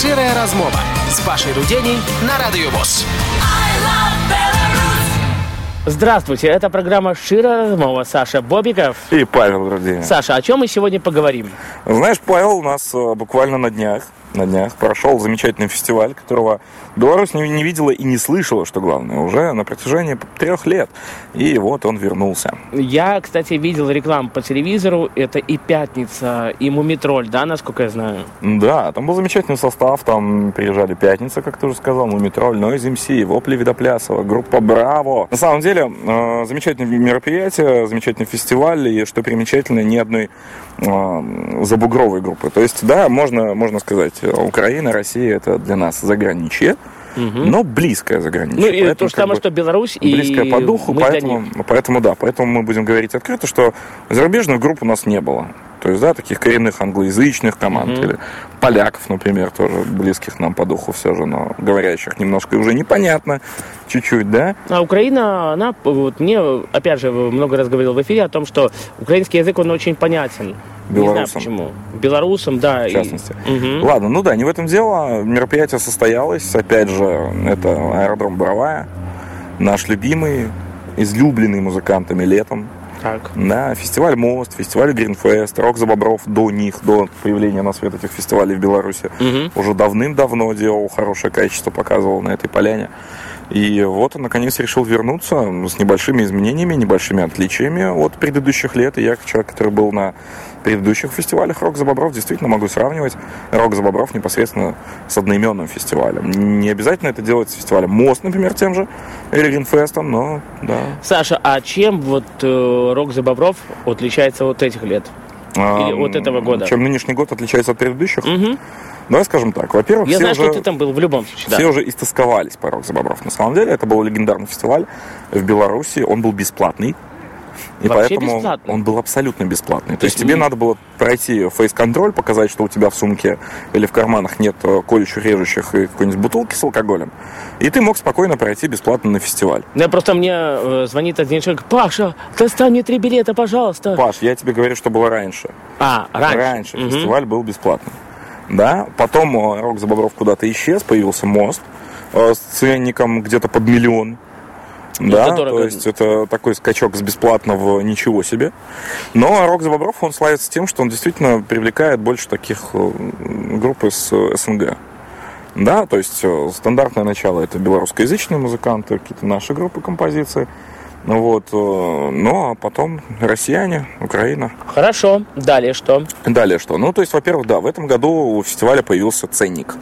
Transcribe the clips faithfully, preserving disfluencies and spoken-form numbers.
Шчырая размова з Пашай Руденей на Радио ВОС. Здравствуйте, это программа «Шчырая размова». Саша Бобиков и Павел Руденей. Саша, о чем мы сегодня поговорим? Знаешь, Павел, у нас буквально на днях, на днях прошел замечательный фестиваль, которого Беларусь не, не видела и не слышала, что главное, уже на протяжении трех лет. И вот он вернулся. Я, кстати, видел рекламу по телевизору. Это и «Пятница», и «Мумитроль», да, насколько я знаю? Да, там был замечательный состав. Там приезжали «Пятница», как ты уже сказал, «Мумитроль», Noise эм си, Вопли Видоплясова, группа «Браво». На самом деле, э, замечательное мероприятие, замечательный фестиваль. И, что примечательно, ни одной э, забугровой группы. То есть, да, можно, можно сказать, Украина, Россия — это для нас заграничье. Угу. Но близкое заграничье. Ну, и то же самое, что Беларусь и близкое по духу, поэтому, поэтому, да, поэтому мы будем говорить открыто, что зарубежных групп у нас не было. То есть, да, таких коренных англоязычных команд, угу. или поляков, например, тоже близких нам по духу все же, но говорящих немножко уже непонятно, чуть-чуть, да. А Украина, она, вот мне, опять же, много раз говорил в эфире о том, что украинский язык, он очень понятен. Белорусам. Не знаю почему. Белорусам, да. В частности. И... Угу. Ладно, ну да, не в этом дело. Мероприятие состоялось. Опять же, это аэродром Боровая. Наш любимый, излюбленный музыкантами летом. Так. Да, фестиваль «Мост», фестиваль «Гринфест», «Рок за бобров» до них, до появления на свет этих фестивалей в Беларуси. Угу. Уже давным-давно делал хорошее качество, показывал на этой поляне. И вот он, наконец, решил вернуться с небольшими изменениями, небольшими отличиями от предыдущих лет. И я, как человек, который был на предыдущих фестивалях «Рок за бобров», действительно могу сравнивать «Рок за бобров» непосредственно с одноименным фестивалем. Не обязательно это делать с фестивалем «Мост», например, тем же, или «Гринфестом», но да. Саша, а чем вот э, «Рок за бобров» отличается от этих лет? Или а, от этого года? Чем нынешний год отличается от предыдущих? Угу. Давай скажем так. Во-первых, я все знаю, уже, что ты там был в любом случае. Все да. уже истосковались по «Рок за бобров». На самом деле, это был легендарный фестиваль в Беларуси. Он был бесплатный. И вообще поэтому бесплатный? Он был абсолютно бесплатный. То есть тебе надо было пройти фейс-контроль, показать, что у тебя в сумке или в карманах нет колющих, режущих и какой-нибудь бутылки с алкоголем. И ты мог спокойно пройти бесплатно на фестиваль. Да, просто мне э, звонит один человек: Паша, достань мне три билета, пожалуйста. Паш, я тебе говорю, что было раньше. А, раньше. Раньше угу. фестиваль был бесплатным. Да, потом «Рок за бобров» куда-то исчез, появился «Мост» с ценником где-то под миллион. Да, это то есть это такой скачок с бесплатного ничего себе. Но «Рок за бобров», он славится тем, что он действительно привлекает больше таких групп из СНГ. Да, то есть стандартное начало — это белорусскоязычные музыканты, какие-то наши группы, композиции. Вот, ну а потом россияне, Украина. Хорошо, далее что? Далее что? Ну, то есть, во-первых, да, в этом году у фестиваля появился ценник.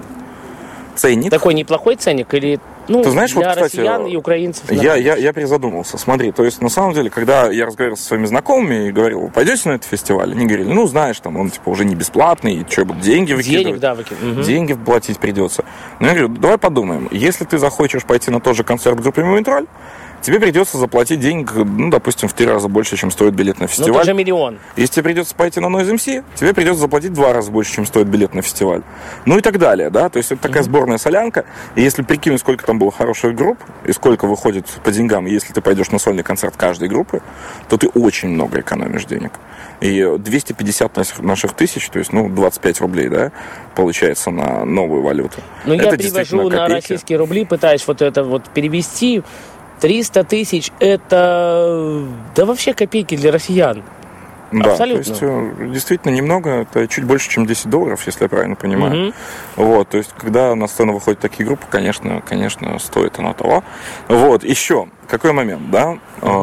Ценник. Такой неплохой ценник или... Ну, ты знаешь, для вот, кстати, россиян и украинцев. Я, я, я перезадумался. Смотри, то есть, на самом деле, когда я разговаривал со своими знакомыми и говорил: пойдете на этот фестиваль? Они говорили: ну, знаешь, там он типа уже не бесплатный, и что, будут деньги выкидывать? Денег, да, выкидывать. Угу. Деньги платить придется. Но я говорю: давай подумаем. Если ты захочешь пойти на тот же концерт группы «Мумитроль», тебе придется заплатить денег, ну, допустим, в три раза больше, чем стоит билет на фестиваль. Ну, это же миллион. Если тебе придется пойти на Noise эм си, тебе придется заплатить в два раза больше, чем стоит билет на фестиваль. Ну и так далее, да. То есть это такая mm-hmm. сборная солянка. И если прикинуть, сколько там было хороших групп, и сколько выходит по деньгам, если ты пойдешь на сольный концерт каждой группы, то ты очень много экономишь денег. И двести пятьдесят наших тысяч, то есть, ну, двадцать пять рублей, да, получается на новую валюту. Ну, я перевожу на российские рубли, пытаюсь вот это вот перевести. триста тысяч – это, да, вообще копейки для россиян. Да, абсолютно. То есть действительно немного, это чуть больше, чем десять долларов, если я правильно понимаю. Угу. Вот, то есть когда на сцену выходят такие группы, конечно, конечно, стоит оно того. Вот, еще, какой момент, да,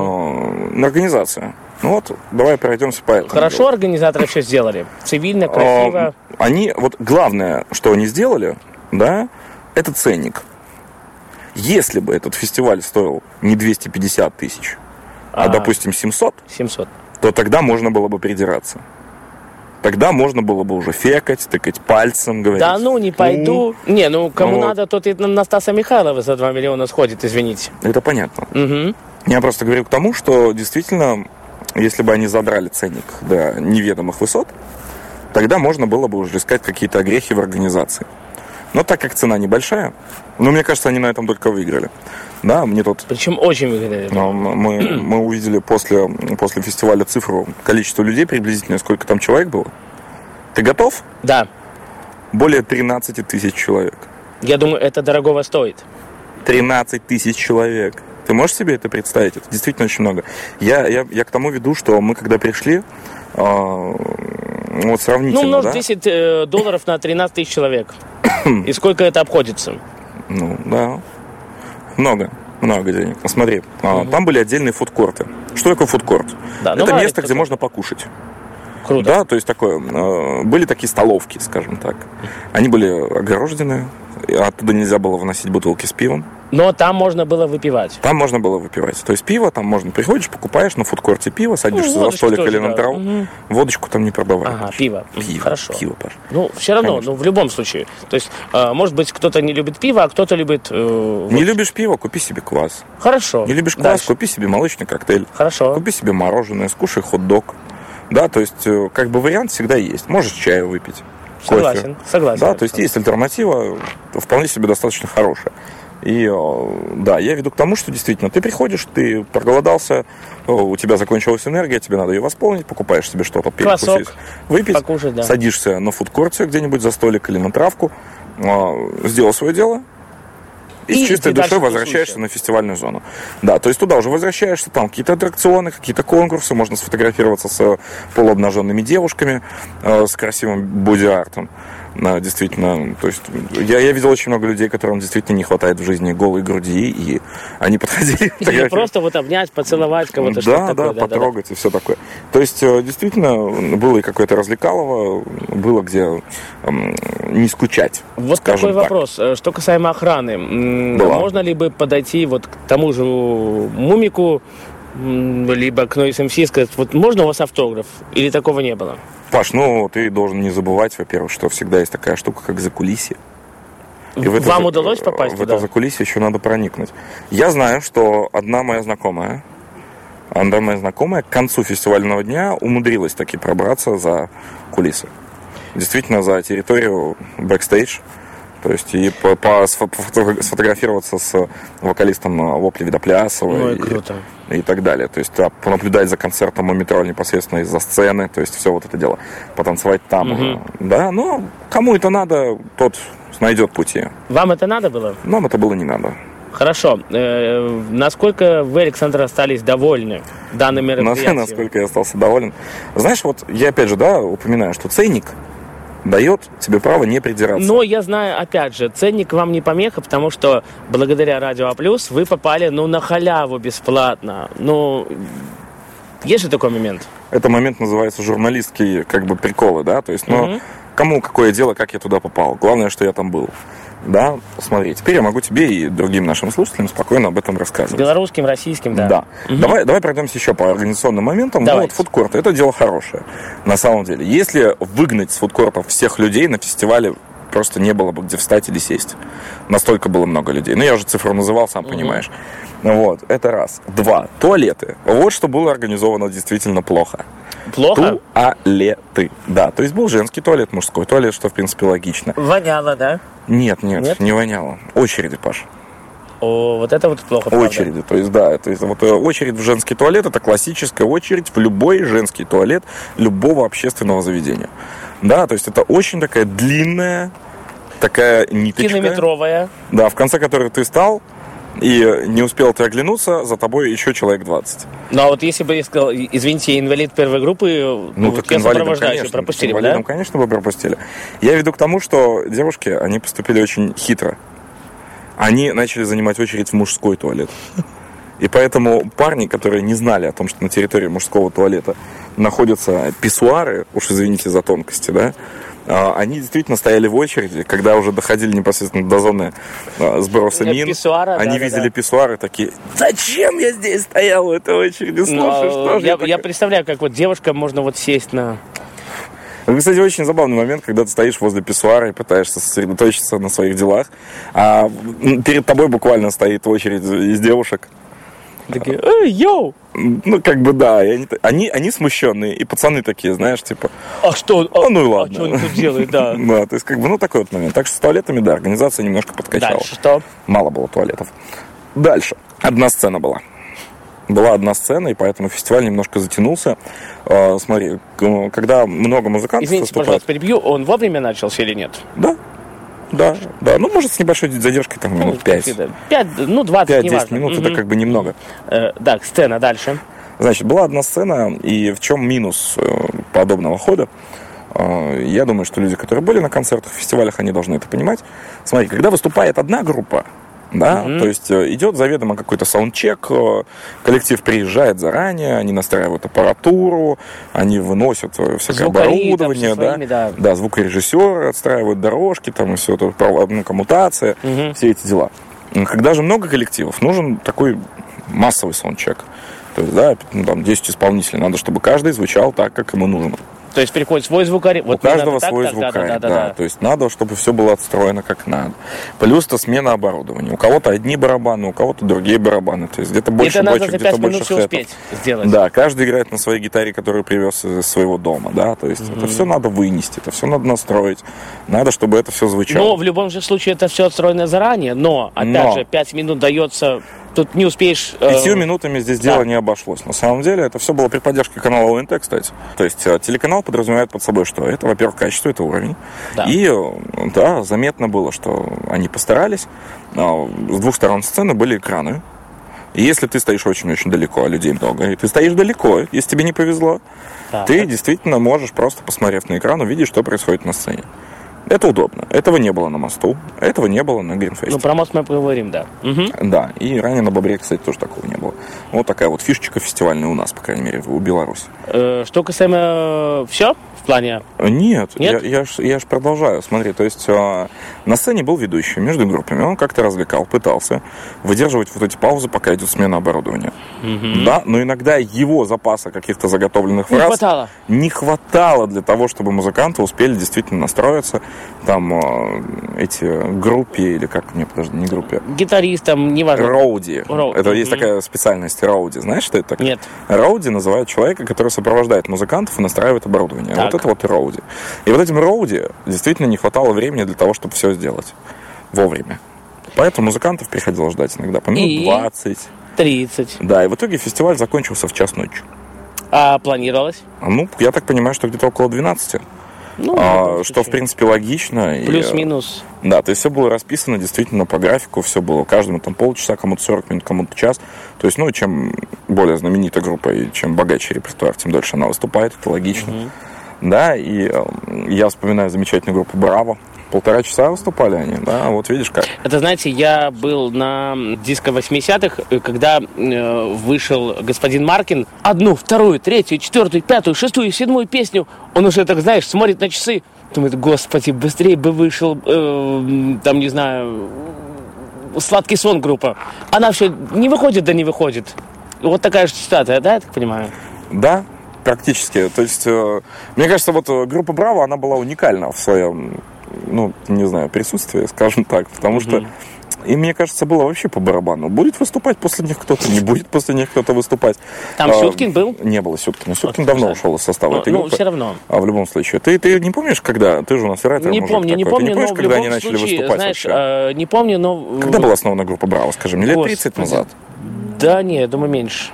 э, организация. Ну вот, давай пройдемся по этому. Хорошо делу. Организаторы все сделали, цивильно, красиво. Они, вот главное, что они сделали, да, это ценник. Если бы этот фестиваль стоил не двести пятьдесят тысяч, а, а допустим, семьсот, семьсот, то тогда можно было бы придираться. Тогда можно было бы уже фекать, тыкать пальцем, говорить: да ну, не пойду. Ну, не, ну, кому вот. надо, тот и на Стаса Михайлова за два миллиона сходит, извините. Это понятно. Угу. Я просто говорю к тому, что действительно, если бы они задрали ценник до неведомых высот, тогда можно было бы уже искать какие-то огрехи в организации. Но так как цена небольшая, ну, мне кажется, они на этом только выиграли. Да, мне тут... Причем очень выиграли. Мы, мы увидели после, после фестиваля цифру количества людей приблизительно, сколько там человек было. Ты готов? Да. более тринадцать тысяч человек. Я думаю, это дорогого стоит. тринадцать тысяч человек. Ты можешь себе это представить? Это действительно очень много. Я, я, я к тому веду, что мы когда пришли, э, вот сравнительно, ну, умножь да? десять э, долларов на тринадцать тысяч человек. И сколько это обходится? Ну, да. Много. Много денег. Ну, смотри, угу. Там были отдельные фудкорты. Что такое фудкорт? Да, это место, где можно покушать. Круто. Да, то есть такое, э, были такие столовки, скажем так. Они были огорожены, оттуда нельзя было выносить бутылки с пивом. Но там можно было выпивать. Там можно было выпивать. То есть пиво, там можно, приходишь, покупаешь на фудкорте пиво, садишься ну, за столик или на траву. Угу. Водочку там не продавают. Ага, пиво. Пиво. Хорошо. Пиво, Паш. Ну, все равно, Конечно. ну, в любом случае. То есть, э, может быть, кто-то не любит пиво, а кто-то любит... Э, не вот. любишь пиво, купи себе квас. Хорошо. Не любишь квас, Дальше. Купи себе молочный коктейль. Хорошо. Купи себе мороженое, скушай хот-дог. Да, то есть, как бы вариант всегда есть. Можешь чаю выпить. Согласен, кофе. согласен. Да, то есть есть альтернатива, вполне себе достаточно хорошая. И да, я веду к тому, что действительно ты приходишь, ты проголодался, у тебя закончилась энергия, тебе надо ее восполнить, покупаешь себе что-то, перекусить, выпить, покушать, да. Садишься на фудкорте где-нибудь за столик или на травку, сделал свое дело. И, и с чистой душой возвращаешься тусуйся. На фестивальную зону. Да, то есть туда уже возвращаешься, там какие-то аттракционы, какие-то конкурсы, можно сфотографироваться с полуобнаженными девушками, э, с красивым боди-артом. Да, действительно, то есть я, я видел очень много людей, которым действительно не хватает в жизни голой груди, и они подходили. Или просто вот обнять, поцеловать кого-то, да, что-то да, такое. потрогать да, да. И все такое. То есть действительно было и какое-то развлекалово, было где эм, не скучать. Вот такой так. вопрос, что касаемо охраны. Была. Можно ли бы подойти вот к тому же Мумику, либо к Noise эм си и сказать, вот можно у вас автограф? Или такого не было? Паш, ну, ты должен не забывать, во-первых, что всегда есть такая штука, как закулисье. И в Вам это, удалось попасть в туда? это закулисье еще надо проникнуть. Я знаю, что одна моя знакомая, одна моя знакомая к концу фестивального дня умудрилась таки пробраться за кулисы. Действительно, за территорию бэкстейдж. То есть и по, по, сфотографироваться с вокалистом Вопли Видоплясова. Ну, и, круто. И так далее. То есть да, понаблюдать за концертом у метро непосредственно из-за сцены. То есть все вот это дело. Потанцевать там. Угу. Да, но кому это надо, тот найдет пути. Вам это надо было? Нам это было не надо. Хорошо. Э, насколько вы, Александр, остались довольны данным мероприятием? Насколько я остался доволен. Знаешь, вот я опять же, да, упоминаю, что ценник дает тебе право не придираться. Но я знаю, опять же, ценник вам не помеха, потому что благодаря Радио А+, вы попали, ну, на халяву бесплатно. Ну, есть же такой момент? Это момент называется журналистские, как бы, приколы, да, то есть, ну, угу. Кому какое дело, как я туда попал. Главное, что я там был. Да, смотри, теперь я могу тебе и другим нашим слушателям спокойно об этом рассказывать. Белорусским, российским, да. Да. Угу. Давай, давай пройдемся еще по организационным моментам. Ну, вот фудкорт, это дело хорошее, на самом деле. Если выгнать с фудкортов всех людей на фестивале, просто не было бы где встать или сесть. Настолько было много людей. Ну, я уже цифру называл, сам угу. понимаешь. Вот, это раз. Два. Туалеты. Вот что было организовано действительно плохо. Плохо? Туалеты. Да, то есть был женский туалет, мужской туалет, что, в принципе, логично. Воняло, да? Нет, нет, нет? не воняло. Очереди, Паш. О, вот это вот плохо, правда. Очереди, то есть, да, то есть, вот очередь в женский туалет, это классическая очередь в любой женский туалет любого общественного заведения. Да, то есть, это очень такая длинная, такая ниточка. Километровая. Да, в конце которой ты стал, и не успел ты оглянуться, за тобой еще человек двадцать. Ну, а вот если бы я сказал, извините, инвалид первой группы, ну, вот так я инвалидам, сопровождающий, конечно, пропустили бы, инвалидам, да? конечно, бы пропустили. Я веду к тому, что девушки, они поступили очень хитро. Они начали занимать очередь в мужской туалет. И поэтому парни, которые не знали о том, что на территории мужского туалета находятся писсуары, уж извините за тонкости, да, они действительно стояли в очереди, когда уже доходили непосредственно до зоны сброса мин. Писсуара, они да, видели да, да. писсуары, такие, зачем я здесь стоял в этой очереди? Слушай, ну, что же я, я, я представляю, как вот девушка можно вот сесть на... Это, кстати, очень забавный момент, когда ты стоишь возле писсуара и пытаешься сосредоточиться на своих делах, а перед тобой буквально стоит очередь из девушек. Такие, эй, йоу! Ну, как бы, да, и они, они, они смущенные, и пацаны такие, знаешь, типа... А что? А, ну и ладно. А что он тут делает, да. Да, то есть, как бы, ну, такой вот момент. Так что с туалетами, да, организация немножко подкачала. Дальше что? Мало было туалетов. Дальше. Одна сцена была. была одна сцена, и поэтому фестиваль немножко затянулся. Э, смотри, когда много музыкантов Извините, выступает... пожалуйста, перебью, он вовремя начался или нет? Да. Да, да, ну, может, с небольшой задержкой, там, минут пять. пять, ну, двадцать, пять-десять минут, угу. это как бы немного. Э, да, сцена дальше. Значит, была одна сцена, и в чем минус подобного хода? Я думаю, что люди, которые были на концертах, фестивалях, они должны это понимать. Смотри, когда выступает одна группа, да, mm-hmm. то есть идет заведомо какой-то саундчек, коллектив приезжает заранее, они настраивают аппаратуру, они выносят всякое Звукари, оборудование, да, своими, да. да, звукорежиссеры отстраивают дорожки, там и все это, ну, коммутация, mm-hmm. все эти дела. Когда же много коллективов, нужен такой массовый саундчек. То есть, да, ну, там десять исполнителей, надо, чтобы каждый звучал так, как ему нужно. То есть приходит свой звукарь. Вот у каждого свой так, звукарь, да, да, да, да, да. То есть надо, чтобы все было отстроено как надо. Плюс-то смена оборудования. У кого-то одни барабаны, у кого-то другие барабаны. То есть где-то больше бочек, где-то больше хэпов. Успеть сделать. Да, каждый играет на своей гитаре, которую привез из своего дома, да. То есть mm-hmm. это все надо вынести, это все надо настроить. Надо, чтобы это все звучало. Но в любом же случае это все отстроено заранее. Но, опять но. же, пять минут дается... Тут не успеешь... Э... Пятью минутами здесь да. дело не обошлось. На самом деле, это все было при поддержке канала ОНТ, кстати. То есть телеканал подразумевает под собой, что это, во-первых, качество, это уровень. Да. И, да, заметно было, что они постарались. С двух сторон сцены были экраны. И если ты стоишь очень-очень далеко, а людей много, и ты стоишь далеко, если тебе не повезло, да. ты действительно можешь, просто посмотрев на экран, увидеть, что происходит на сцене. Это удобно. Этого не было на мосту, этого не было на Гринфесте. Ну, про мост мы поговорим, да. Угу. Да, и ранее на Бобре, кстати, тоже такого не было. Вот такая вот фишечка фестивальная у нас, по крайней мере, у Беларуси. Э, что касаемо... Все? В плане... Нет, Нет? Я, я, ж, я ж продолжаю. Смотри, то есть э, на сцене был ведущий между группами. Он как-то развлекал, пытался выдерживать вот эти паузы, пока идет смена оборудования. Угу. Да, но иногда его запаса каких-то заготовленных фраз... Не хватало. Не хватало для того, чтобы музыканты успели действительно настроиться. Там э, эти группе, или как, нет, подожди, не группе. Гитаристам, неважно. Роуди. Роу. Это Mm-hmm. есть такая специальность роуди. Знаешь, что это такое? Нет. Роуди называют человека, который сопровождает музыкантов и настраивает оборудование. Так. Вот это вот и роуди. И вот этим роуди действительно не хватало времени для того, чтобы все сделать вовремя. Поэтому музыкантов приходилось ждать иногда по минут двадцать. тридцать. Да, и в итоге фестиваль закончился в час ночи. А планировалось? Ну, я так понимаю, что где-то около двенадцати. Ну, а, что, в принципе, логично. Плюс-минус. И, да, то есть все было расписано действительно по графику, все было каждому там полчаса, кому-то сорок минут, кому-то час. То есть, ну, чем более знаменитая группа и чем богаче репертуар, тем дольше она выступает, это логично. Угу. Да, и э, я вспоминаю замечательную группу «Браво». Полтора часа выступали они, да, вот видишь как. Это, знаете, я был на диско восьмидесятых, когда э, вышел господин Маркин. Одну, вторую, третью, четвертую, пятую, шестую, седьмую песню. Он уже, так знаешь, смотрит на часы. Думает, господи, быстрее бы вышел, э, там, не знаю, «Сладкий сон» группа. Она все не выходит, да не выходит. Вот такая же ситуация, да, я так понимаю? Да. Практически. То есть, э, мне кажется, вот группа «Браво», она была уникальна в своем, ну, не знаю, присутствии, скажем так, потому mm-hmm. что им, мне кажется, было вообще по барабану. Будет выступать после них кто-то, не будет после них кто-то выступать. Там а, Сюткин был? Не было Сюткина. Сюткин вот, давно ушел из состава ну, этой ну, группы. все равно. А в любом случае. Ты, ты не помнишь, когда? Ты же у нас райтер, не мужик помню, такой. Не помню, ты не помнишь, но когда они случае, начали выступать знаешь, вообще? Э, не помню, но... Когда была основана группа «Браво», скажи мне? Лет Господи. тридцать назад? Да, не, я думаю, меньше.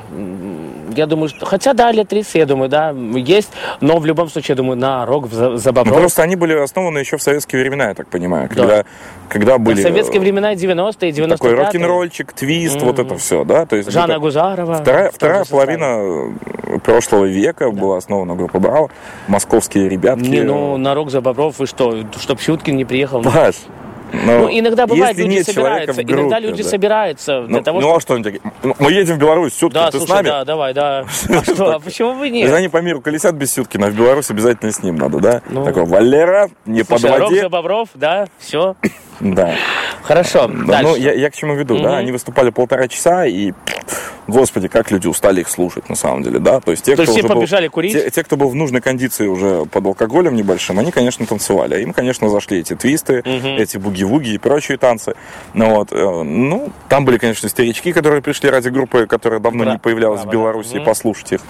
Я думаю, что... Хотя, да, лет тридцать, я думаю, да, есть. Но в любом случае, я думаю, на рок за, за бобров. Ну, просто они были основаны еще в советские времена, я так понимаю. Когда, да. когда были... В советские времена, девяностые, девяносто пятые. Такой рок-н-ролльчик, твист, mm-hmm. вот это все, да? То есть, Жанна Гузарова. Вторая, вторая половина прошлого века да. была основана группа «Браво». Московские ребятки. Не, ну, на рок за бобров, вы что, чтоб Сюткин не приехал? Паш, Но ну, иногда бывает, люди нет собираются. группе, иногда люди да. собираются для ну, того, ну, чтобы... а что они такие? Мы едем в Беларусь, Сюткин, да, ты слушай, с нами? Да, давай, да. А что, а почему бы нет? Они по миру колесят без Сюткина, а в Беларусь обязательно с ним надо, да? Ну, такой, Валера, не слушай, подводи. Рок за бобров, да, все. Да. Хорошо, да, ну, я, я к чему веду, mm-hmm. да? Они выступали полтора часа, и, господи, как люди устали их слушать, на самом деле, да? То есть те, То кто есть все уже побежали был, курить? Те, те, кто был в нужной кондиции уже под алкоголем небольшим, они, конечно, танцевали. Им, конечно, зашли эти твисты, mm-hmm. эти буги-вуги и прочие танцы. Ну, вот, ну, там были, конечно, старички, которые пришли ради группы, которая давно да, не появлялась да, в Беларуси, да. и послушать их.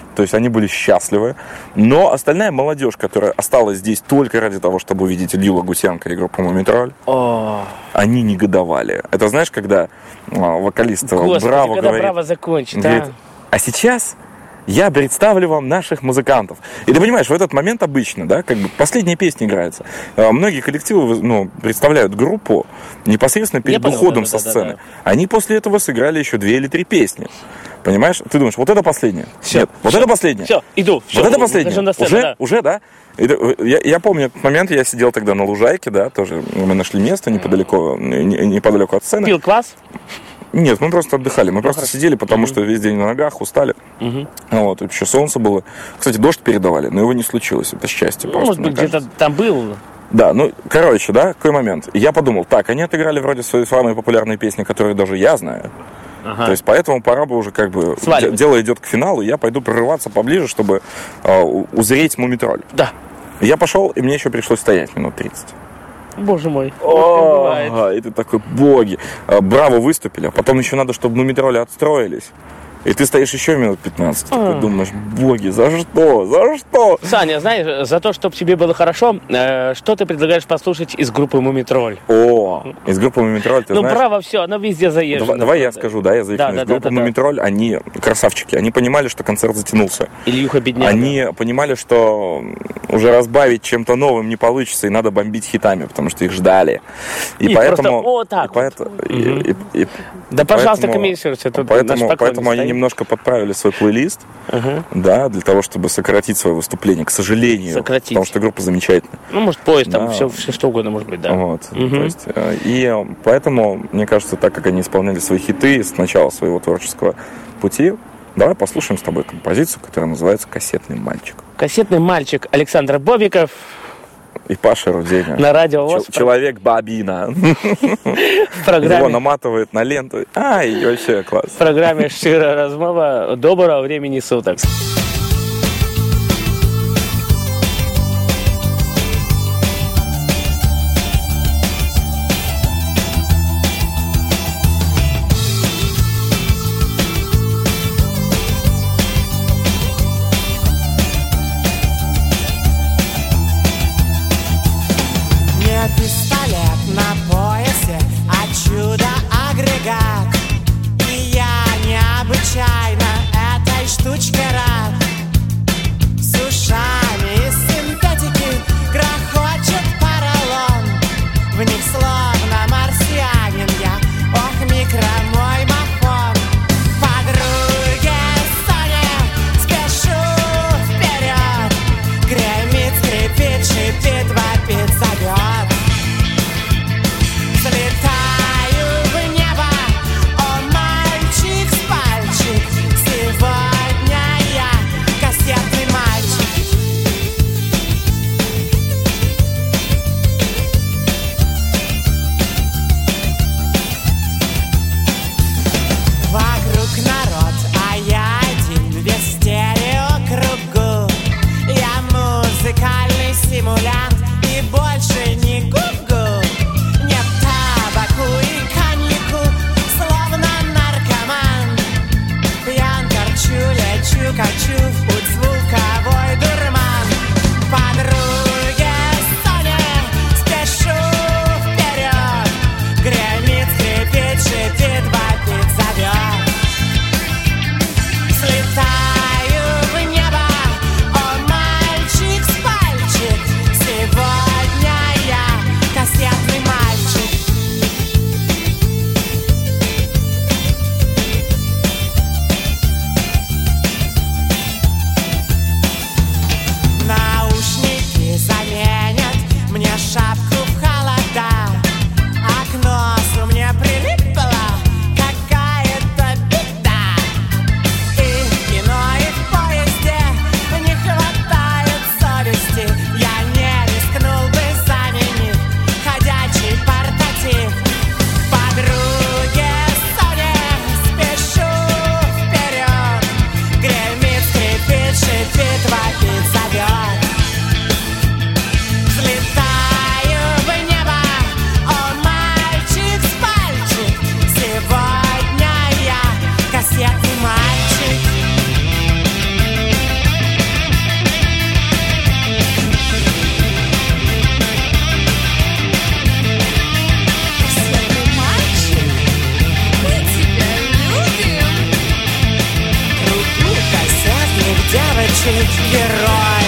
То есть они были счастливы. Но остальная молодежь, которая осталась здесь только ради того, чтобы увидеть Илью Лагутенко и группу «Мумитроль», О, они негодовали. Это знаешь, когда а, вокалист Господи, Браво когда говорит, Браво закончит, говорит, а? а сейчас я представлю вам наших музыкантов. И ты понимаешь, в этот момент обычно, да, как бы последняя песня играется. А, Многие коллективы, ну, представляют группу непосредственно перед понял, уходом да, со да, да, сцены. да. Они после этого сыграли еще две или три песни. Понимаешь? Ты думаешь, вот это последнее? Всё, Нет, вот всё, это последнее. Все, иду. Всё, Вот это ухожу последнее. на сцену, Уже, да. уже, да? Это- Я, я помню этот момент, я сидел тогда на лужайке, да, тоже мы нашли место неподалеку, не- неподалеку от сцены. Пил квас? Нет, мы просто отдыхали, мы просто хорошо. сидели, потому что весь день на ногах, устали. Мгм. Вот, и еще солнце было. Кстати, дождь передавали, но его не случилось, это счастье Ну, просто, может быть, мне где-то кажется. там был. Да, ну, короче, да, какой момент. Я подумал, так, они отыграли вроде свои самые популярные песни, которые даже я знаю. Ага. То есть, поэтому пора бы уже как бы... Сваливать. де- Дело идет к финалу, я пойду прорываться поближе, чтобы э, у- узреть Мумитроль. Да. Я пошел, и мне еще пришлось стоять минут тридцать. Боже мой. Вот как бывает. Ага, и ты такой, боги, а, Браво выступили, а потом еще надо, чтобы Мумитроли отстроились. И ты стоишь еще минут пятнадцать, такой думаешь, боги, за что, за что? Саня, знаешь, за то, чтобы тебе было хорошо, э, что ты предлагаешь послушать из группы «Мумитроль»? О, из группы Мумитроль, ты Ну, знаешь... Браво, все, оно везде заезжено. Давай, давай я правда. скажу, да, я заикнусь. Да, да, да, Группа да, да. Мумитроль, они красавчики, они понимали, что концерт затянулся. Ильюха бедняга. Они понимали, что уже разбавить чем-то новым не получится, и надо бомбить хитами, потому что их ждали. И, И поэтому... просто вот так и вот. поэтому- и- и- и- Да, пожалуйста, поэтому- комментируйте, тут наш Поэтому, поклонник поэтому они стоит. немножко подправили свой плейлист, Ага. да, для того, чтобы сократить свое выступление, к сожалению. Сократить. Потому что группа замечательная. Ну, может, поезд, там Да. все, все что угодно может быть, да. Вот. Мгм. То есть, э, и поэтому, мне кажется, так как они исполняли свои хиты с начала своего творческого пути, давай послушаем с тобой композицию, которая называется «Кассетный мальчик». Кассетный мальчик Александр Бобиков И Паша Руденя. на радио Чел- ВОС в Человек-бабина. в Его программе, наматывает на ленту. Ай, вообще класс. в программе «Щира розмова». Доброго времени суток. Не пистолет на поясе, а чудо-агрегат. И я необычайно этой штучке рад. значит герой.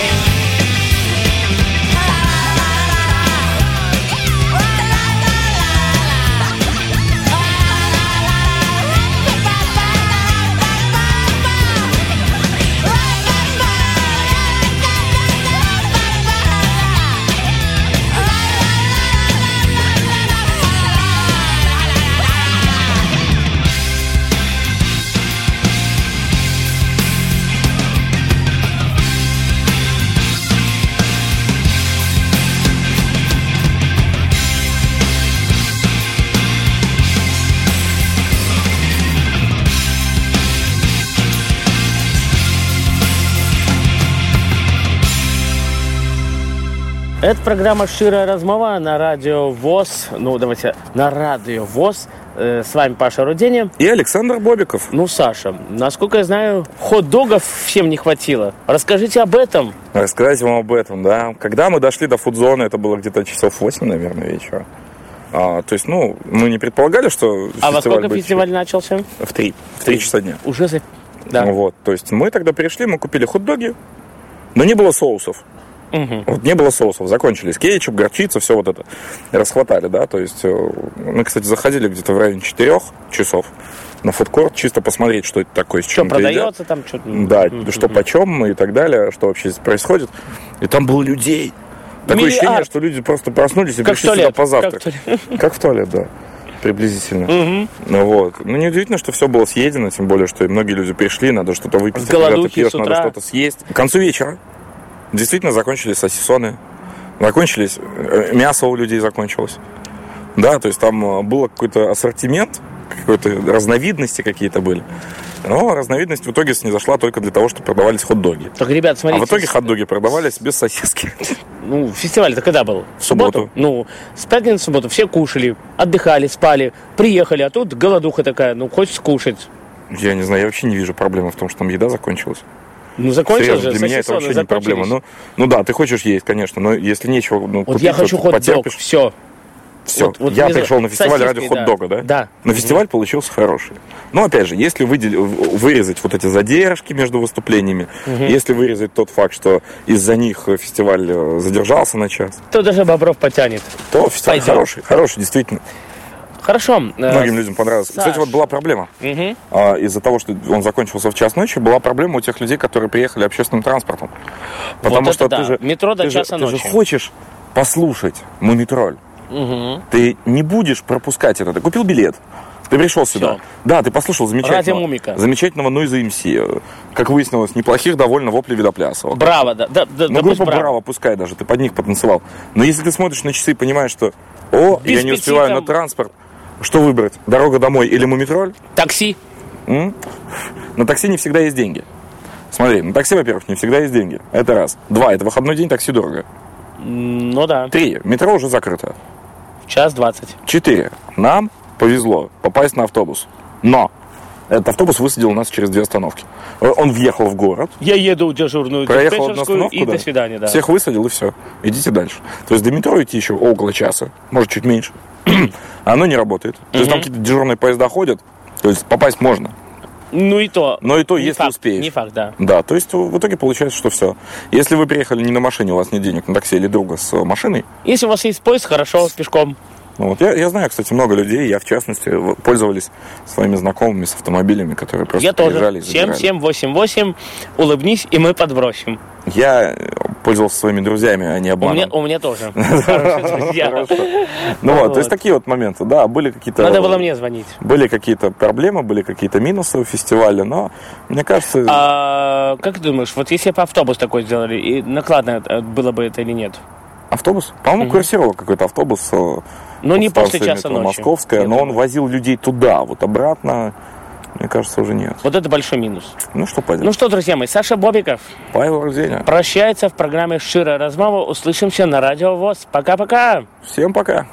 Это программа «Шчырая размова» на радио ВОС. Ну, давайте, на радио ВОС. Э, с вами Паша Руденя. И Александр Бобиков. Ну, Саша, насколько я знаю, хот-догов всем не хватило. Расскажите об этом. Рассказать вам об этом, да. Когда мы дошли до фудзоны, это было где-то часов восемь, наверное, вечера. А, то есть, ну, мы не предполагали, что А во сколько будет... фестиваль начался? В три. В три часа дня. Уже за... Да. Вот, то есть мы тогда пришли, мы купили хот-доги, но не было соусов. Угу. Вот не было соусов, закончились кетчуп, горчица, все вот это расхватали, да, то есть мы, кстати, заходили где-то в районе четырех часов на фудкорт, чисто посмотреть, что это такое, с что чем продается там, что-то. Да, mm-hmm. что почем и так далее, что вообще здесь происходит. И там было людей. Такое Миллиард. ощущение, что люди просто проснулись и как пришли сюда позавтракать. Как, как в туалет, да. Приблизительно. Угу. Ну, вот. Ну, неудивительно, что все было съедено, тем более, что и многие люди пришли, надо что-то выпить, когда ты пьешь, надо что-то съесть. К концу вечера действительно закончились сосисоны, закончились, мясо у людей закончилось. Да, то есть там был какой-то ассортимент, какой-то разновидности какие-то были. Но разновидность в итоге снизошла только для того, что продавались хот-доги. Так, ребят, смотрите. А в итоге хот-доги продавались без сосиски. Ну, фестиваль-то когда был? В субботу. Ну, с пятницы в субботу все кушали, отдыхали, спали, приехали, а тут голодуха такая, ну, хочется кушать. Я не знаю, я вообще не вижу проблемы в том, что там еда закончилась. Ну, закончилось Серьезно, же, для меня это вообще не проблема. Ну, ну да, ты хочешь есть, конечно, но если нечего, ну, вот купить, я хочу хот-дог, все. Все, вот, вот я без... пришел на фестиваль сосиской, ради хот-дога, да? Да. Но фестиваль получился хороший. Но опять же, если выдел... вырезать вот эти задержки между выступлениями, угу. если вырезать тот факт, что из-за них фестиваль задержался на час, то даже Бобров потянет. То фестиваль Пойдем. хороший, хороший, действительно. Хорошо. Многим людям понравилось. Саш. Кстати, вот была проблема. Угу. А, из-за того, что он закончился в час ночи, была проблема у тех людей, которые приехали общественным транспортом. Потому вот что да. ты же, метро до ты часа же, ночи. Ты же хочешь послушать Мумитроль. Угу. Ты не будешь пропускать это. Ты купил билет. Ты пришел сюда. Все. Да, ты послушал замечательного, замечательного Noise эм си. Как выяснилось, неплохих довольно вопли Видоплясова. Браво, да. да, да ну, группа браво. браво, пускай даже, ты под них потанцевал. Но если ты смотришь на часы и понимаешь, что о, без я не успеваю там... на транспорт, что выбрать? Дорога домой или Мумитроль? Такси. М? На такси не всегда есть деньги. Смотри, на такси, во-первых, не всегда есть деньги. Это раз. Два, это выходной день, такси дорого. Ну да. Три, метро уже закрыто. Час двадцать. Четыре. Нам повезло попасть на автобус. Но этот автобус высадил нас через две остановки. Он въехал в город. Я еду в дежурную проехал одну остановку, и да. до свидания, да. Всех высадил и все. Идите дальше. То есть до метро идти еще около часа, может чуть меньше. Оно не работает. То есть там какие-то дежурные поезда ходят. То есть попасть можно. Ну и то. Но и то, не если факт, успеешь. Не факт, да. Да, то есть в итоге получается, что все. Если вы приехали не на машине, у вас нет денег на такси или друга с машиной. Если у вас есть поезд, хорошо, пешком. Ну, вот я, я знаю, кстати, много людей, я в частности, пользовались своими знакомыми с автомобилями, которые просто я приезжали и забирали. семь семь восемь восемь, улыбнись, и мы подбросим. Я пользовался своими друзьями, а не обманом. У меня, у меня тоже. Ну вот, то есть такие вот моменты, да, были какие-то... Надо было мне звонить. Были какие-то проблемы, были какие-то минусы у фестиваля, но мне кажется... А как ты думаешь, вот если бы автобус такой сделали, и накладно было бы это или нет? Автобус? По-моему, курсировал какой-то автобус. Но не после часа ночи. Московская, но он возил людей туда, вот обратно, мне кажется, уже нет. Вот это большой минус. Ну что поделать. Ну что, друзья мои, Саша Бобиков Павел Руденя прощается в программе «Шчырая размова». Услышимся на радио ВОС. Пока-пока. Всем пока.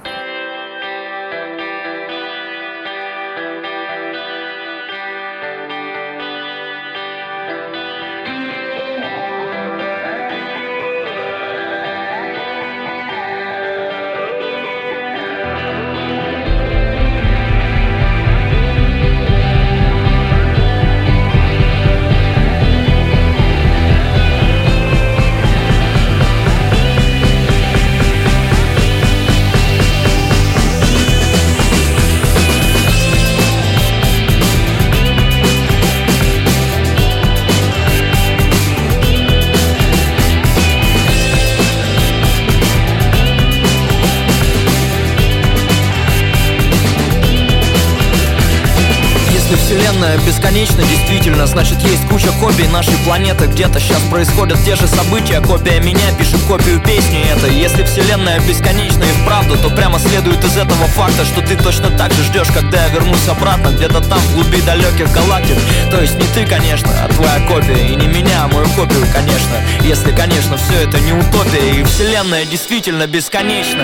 вселенная бесконечна, действительно. Значит, есть куча копий нашей планеты. Где-то сейчас происходят те же события. Копия меня пишет копию песни этой. Если вселенная бесконечна и вправду, то прямо следует из этого факта, что ты точно так же ждешь, когда я вернусь обратно, где-то там, в глуби далеких галактик. То есть не ты, конечно, а твоя копия. И не меня, а мою копию, конечно. Если, конечно, все это не утопия, и вселенная действительно бесконечна.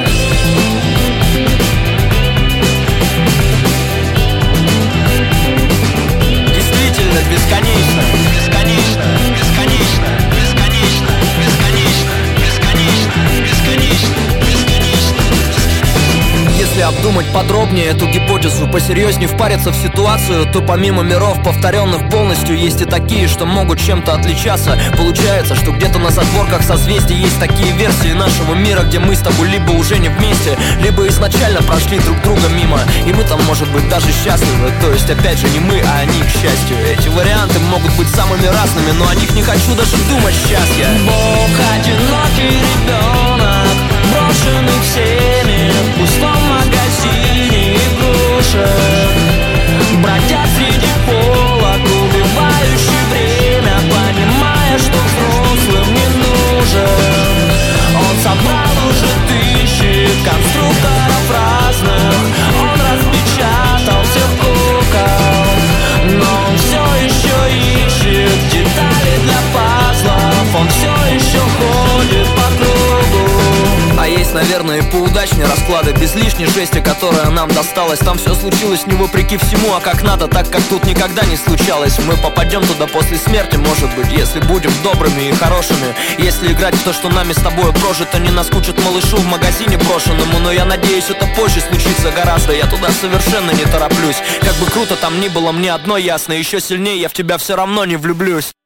Действительно бесконечно, бесконечно, бесконечно, бесконечно, бесконечно, бесконечно, бесконечно, бесконечно. Если обдумать подробнее эту гипотезу, посерьезнее впариться в ситуацию, то помимо миров, повторенных полностью, есть и такие, что могут чем-то отличаться. Получается, что где-то на задворках созвездий есть такие версии нашего мира, где мы с тобой либо уже не вместе, либо изначально прошли друг друга мимо, и мы там, может быть, даже счастливы. То есть, опять же, не мы, а они, к счастью. Эти варианты могут быть самыми разными, но о них не хочу даже думать сейчас я. Бог одинокий ребенок, брошенный всеми в пустом магазине игрушек, бродя среди полок, убивающий время, понимая, что взрослым не нужен. Он собрал уже тысячи конструкторов разных, он распечатал всех кукол, но он все еще ищет детали для пазлов, он все еще ходит по кругу. А есть, наверное, и поудачнее расклады, без лишней жести, которая нам досталась. Там все случилось не вопреки всему, а как надо, так как тут никогда не случалось. Мы попадем туда после смерти, может быть, если будем добрыми и хорошими. Если играть в то, что нами с тобой прожито, не наскучит малышу в магазине брошенному. Но я надеюсь, это позже случится гораздо, я туда совершенно не тороплюсь. Как бы круто там ни было, мне одно ясно: еще сильнее я в тебя все равно не влюблюсь.